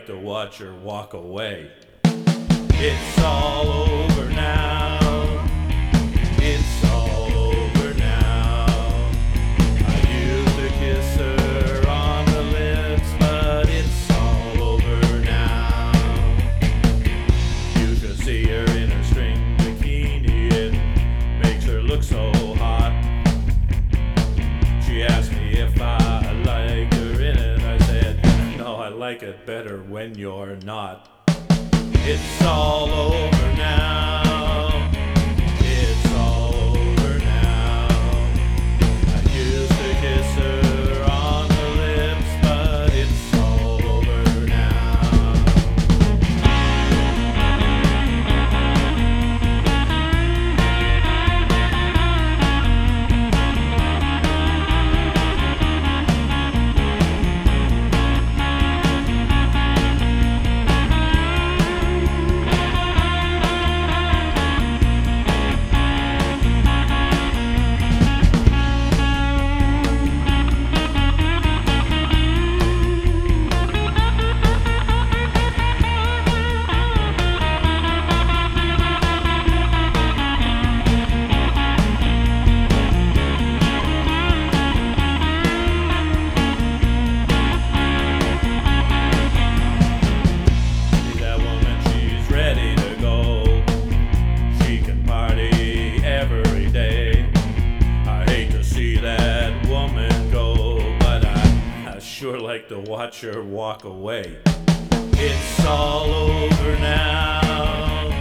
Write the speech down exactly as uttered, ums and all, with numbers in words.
like to watch her walk away. It's all over now. It's all over now. I used to kiss her on the lips, but it's all over now. You should see her in her string bikini. It makes her look so hot. She asked me if I like her in it. I said, no, I like it better when you're not. It's all over now. It's all over now. I used to kiss her on the lips, but it's all over now. Sure like to watch her walk away. It's all over now.